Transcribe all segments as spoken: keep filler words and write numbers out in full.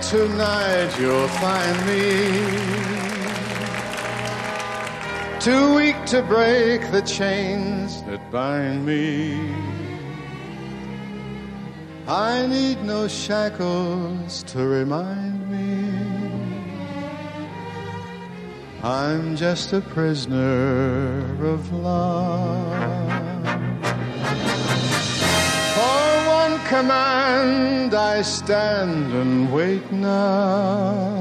tonight you'll find me too weak to break the chains that bind me. I need no shackles to remind me I'm just a prisoner of love. For one command I stand and wait now,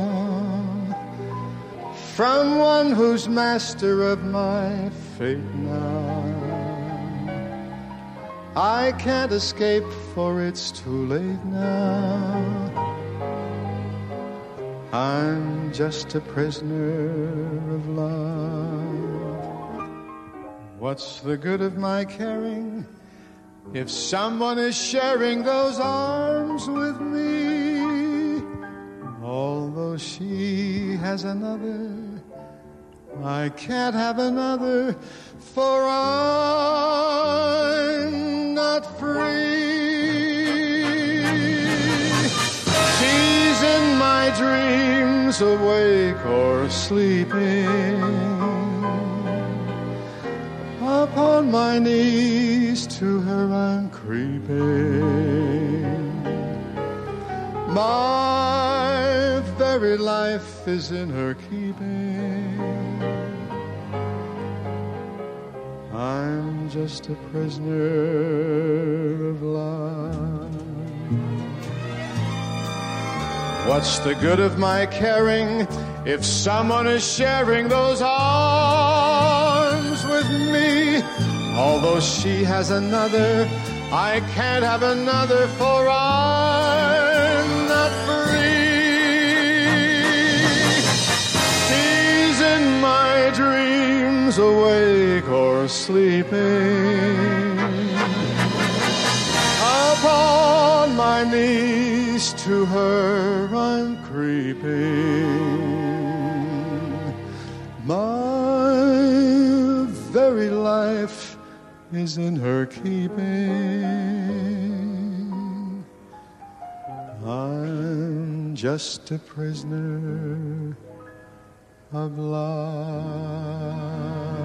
from one who's master of my fate now. I can't escape, for it's too late now. I'm just a prisoner of love. What's the good of my caring if someone is sharing those arms with me? Although she has another, I can't have another, for I'm not free. She's in my dreams, awake or sleeping. Upon my knees to her I'm creeping. My very life is in her keeping. I'm just a prisoner of love. What's the good of my caring if someone is sharing those arms with me? Although she has another, I can't have another, for I'm not free. She's in my dreams, awake or sleeping. Upon my knees to her I'm creeping. My very life is in her keeping. I'm just a prisoner of love.